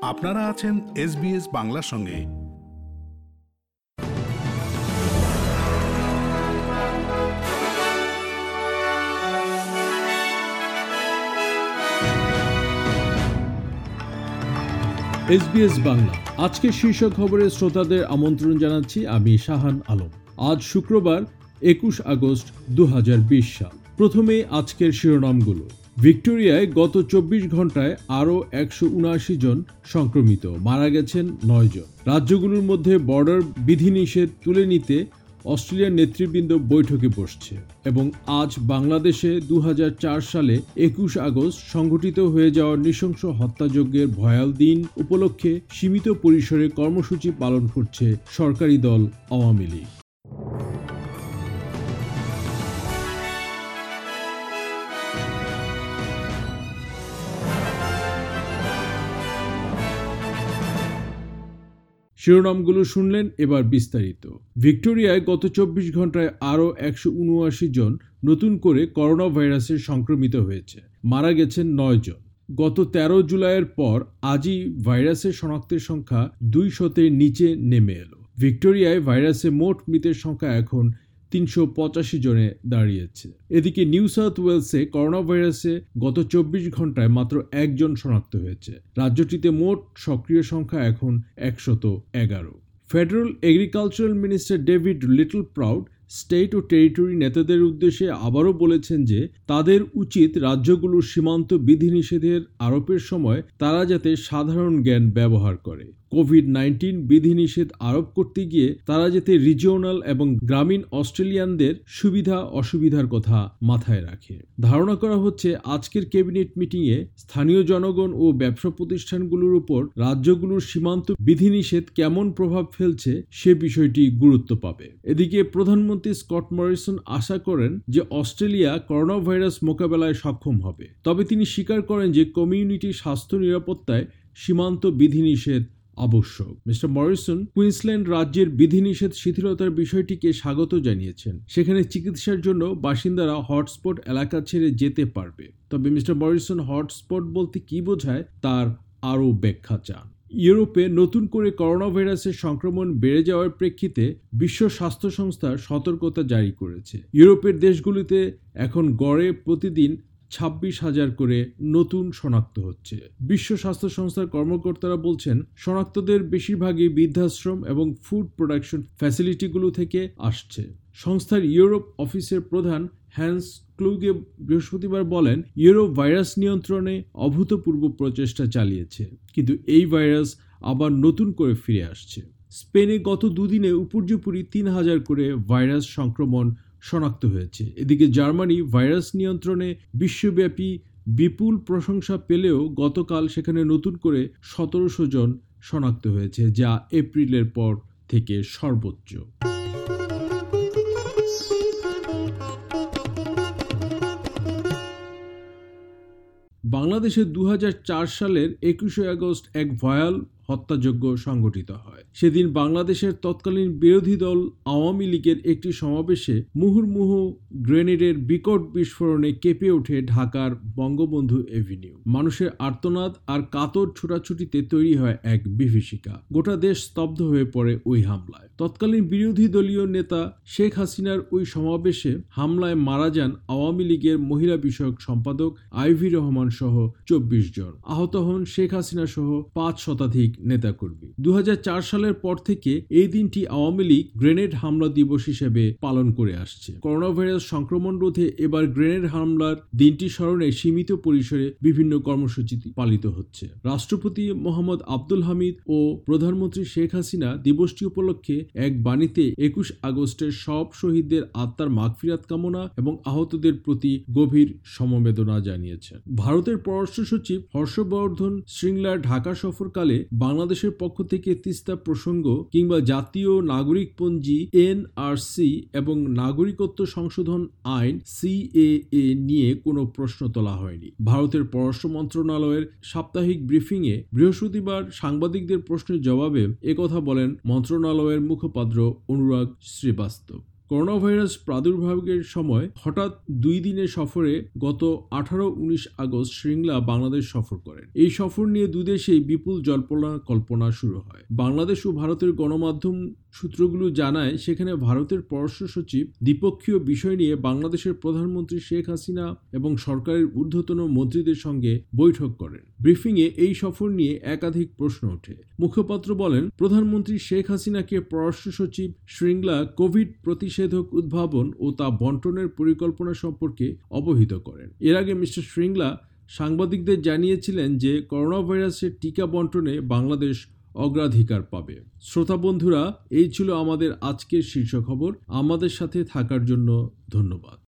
আপনারা আছেন SBS বাংলার সঙ্গে। SBS বাংলা আজকের শীর্ষ খবরের শ্রোতাদের আমন্ত্রণ জানাচ্ছি আমি শাহান আলম। আজ শুক্রবার 21 আগস্ট 2020 সাল। প্রথমে আজকের শিরোনামগুলো। ভিক্টোরিয়ায় গত 24 ঘন্টায় আরও 179 জন সংক্রমিত, মারা গেছেন 9 জন। রাজ্যগুলোর মধ্যে বর্ডার বিধিনিষেধ তুলে নিতে অস্ট্রেলিয়ার নেতৃবৃন্দ বৈঠকে বসছে এবং আজ বাংলাদেশে 2004 সালে 21 আগস্ট সংঘটিত হয়ে যাওয়া নৃশংস হত্যাযজ্ঞের ভয়াল দিন উপলক্ষে সীমিত পরিসরে কর্মসূচি পালন করছে সরকারি দল আওয়ামী লীগ। শিরোনামগুলো শুনলেন, এবার বিস্তারিত। ভিক্টোরিয়ায় গত 24 ঘন্টায় আরও 179 জন নতুন করে করোনা ভাইরাসে সংক্রমিত হয়েছে, মারা গেছেন 9 জন। গত 13 জুলাইয়ের পর আজই ভাইরাসের শনাক্তের সংখ্যা 200-এর নিচে নেমে এলো। ভিক্টোরিয়ায় ভাইরাসে মোট মৃতের সংখ্যা এখন 385 জনে দাঁড়িয়েছে। এদিকে নিউ সাউথ ওয়েলসে করোনা ভাইরাসে গত 24 ঘন্টায় মাত্র 1 জন শনাক্ত হয়েছে। রাজ্যটিতে মোট সক্রিয় সংখ্যা এখন 111। Federal agricultural minister David Littleproud state ও টেরিটরি নেতাদের উদ্দেশ্যে আবারও বলেছেন যে তাদের উচিত রাজ্যগুলোর সীমান্ত বিধিনিষেধের আরোপের সময় তারা যাতে সাধারণ জ্ঞান ব্যবহার করে। কোভিড-19 বিধিনিষেধ আরোপ করতে গিয়ে তারা যাতে রিজিওনাল এবং গ্রামীণ অস্ট্রেলিয়ানদের সুবিধা অসুবিধার কথা মাথায় রাখে। ধারণা করা হচ্ছে আজকের ক্যাবিনেট মিটিংয়ে স্থানীয় জনগণ ও ব্যবসা প্রতিষ্ঠানগুলোর উপর রাজ্যগুলোর সীমান্ত বিধিনিষেধ কেমন প্রভাব ফেলছে সে বিষয়টি গুরুত্ব পাবে। এদিকে প্রধানমন্ত্রী স্কট মরিসন আশা করেন যে অস্ট্রেলিয়া করোনা ভাইরাস মোকাবেলায় সক্ষম হবে, তবে তিনি স্বীকার করেন যে কমিউনিটি স্বাস্থ্য নিরাপত্তায় সীমান্ত বিধিনিষেধ আবশ্যক। মিস্টার মরিসন কুইন্সল্যান্ড রাজ্যের বিধিনিষেধ শিথিলতার বিষয়টিকে স্বাগত জানিয়েছেন। সেখানে চিকিৎসার জন্য বাসিন্দারা হটস্পট এলাকা ছেড়ে যেতে পারবে। তবে মিস্টার মরিসন হটস্পট বলতে কি বোঝায় তার আরও ব্যাখ্যা চান। ইউরোপে নতুন করে করোনা ভাইরাসের সংক্রমণ বেড়ে যাওয়ার প্রেক্ষিতে বিশ্ব স্বাস্থ্য সংস্থা সতর্কতা জারি করেছে। ইউরোপের দেশগুলিতে এখন গড়ে প্রতিদিন 26,000 করে নতুন শনাক্ত হচ্ছে। বিশ্ব স্বাস্থ্য সংস্থার কর্মকর্তারা বলছেন শনাক্তদের বেশিরভাগই বৃদ্ধাশ্রম এবং ফুড প্রোডাকশন ফ্যাসিলিটিগুলো থেকে আসছে। সংস্থার ইউরোপ অফিসের প্রধান হ্যান্স ক্লুগে বৃহস্পতিবার বলেন, ইউরোপ ভাইরাস নিয়ন্ত্রণে অভূতপূর্ব প্রচেষ্টা চালিয়েছে, কিন্তু এই ভাইরাস আবার নতুন করে ফিরে আসছে। স্পেনে গত দুদিনে উপর্যুপরি 3,000 করে ভাইরাস সংক্রমণ শনাক্ত হয়েছে। এদিকে জার্মানি ভাইরাস নিয়ন্ত্রণে বিশ্বব্যাপী বিপুল প্রশংসা পেলেও গতকাল সেখানে নতুন করে 1700 জন শনাক্ত হয়েছে, যা এপ্রিলের পর থেকে সর্বোচ্চ। বাংলাদেশে 2004 সালের 21 আগস্ট এক ভয়াল হত্যাযজ্ঞ সংঘটিত হয়। সেদিন বাংলাদেশের তৎকালীন বিরোধী দল আওয়ামী লীগের একটি সমাবেশে মুহুর্মুহু গ্রেনেডের বিকট বিস্ফোরণে কেঁপে ওঠে ঢাকার বঙ্গবন্ধু এভিনিউ। মানুষের আর্তনাদ আর কাতর ছোটাছুটিতে তৈরি হয় এক বিভীষিকা। গোটা দেশ স্তব্ধ হয়ে পড়ে ওই হামলায়। তৎকালীন বিরোধী দলীয় নেতা শেখ হাসিনার ওই সমাবেশে হামলায় মারা যান আওয়ামী লীগের মহিলা বিষয়ক সম্পাদক আইভি রহমান সহ 24 জন। আহত হন শেখ হাসিনা সহ 5 শতাধিক নেতাকর্মী। 2004 সালের পর থেকে এই দিনটি আওয়ামী লীগ গ্রেনেড হামলা দিবস হিসেবে পালন করে আসছে। করোনা ভাইরাস সংক্রমণ রোধে এবার গ্রেনেড হামলার দিনটি স্মরণে সীমিত পরিসরে বিভিন্ন কর্মসূচি পালিত হচ্ছে। রাষ্ট্রপতি মোহাম্মদ আব্দুল হামিদ ও প্রধানমন্ত্রী শেখ হাসিনা দিবসটি উপলক্ষে এক বাণীতে 21 আগস্টের সব শহীদদের আত্মার মাগফিরাত কামনা এবং আহতদের প্রতি গভীর সমবেদনা জানিয়েছেন। ভারতের পররাষ্ট্র সচিব হর্ষবর্ধন শ্রিংলার ঢাকা সফরকালে বাংলাদেশের পক্ষ থেকে তিস্তা প্রসঙ্গ কিংবা জাতীয় নাগরিকপঞ্জি এনআরসি এবং নাগরিকত্ব সংশোধন আইন সিএএ নিয়ে কোনো প্রশ্ন তোলা হয়নি। ভারতের পররাষ্ট্র মন্ত্রণালয়ের সাপ্তাহিক ব্রিফিংয়ে বৃহস্পতিবার সাংবাদিকদের প্রশ্নের জবাবে একথা বলেন মন্ত্রণালয়ের মুখপাত্র অনুরাগ শ্রীবাস্তব। করোনা ভাইরাস প্রাদুর্ভাবের সময় হঠাৎ 2 দিনের সফরে গত 18-19 আগস্ট শ্রীংলা বাংলাদেশ সফর করেন। এই সফর নিয়ে দুদেশেই বিপুল জল্পনা কল্পনা শুরু হয়। বাংলাদেশ ও ভারতের গণমাধ্যম সূত্রগুলো জানায়, সেখানে ভারতের পররাষ্ট্র সচিব দ্বিপক্ষীয় বিষয় নিয়ে বাংলাদেশের প্রধানমন্ত্রী শেখ হাসিনা এবং সরকারের ঊর্ধ্বতন মন্ত্রীদের সঙ্গে বৈঠক করেন। ব্রিফিংয়ে এই সফর নিয়ে একাধিক প্রশ্ন ওঠে। মুখপাত্র বলেন, প্রধানমন্ত্রী শেখ হাসিনাকে পররাষ্ট্র সচিব শ্রীংলা কোভিড প্রতিষেধক উদ্ভাবন ও তা বন্টনের পরিকল্পনা সম্পর্কে অবহিত করেন। এর আগে মিস্টার শ্রীংলা সাংবাদিকদের জানিয়েছিলেন যে করোনা ভাইরাসের টিকা বন্টনে বাংলাদেশ অগ্রাধিকার পাবে। শ্রোতা বন্ধুরা, এই ছিল আমাদের আজকের শীর্ষ খবর। আমাদের সাথে থাকার জন্য ধন্যবাদ।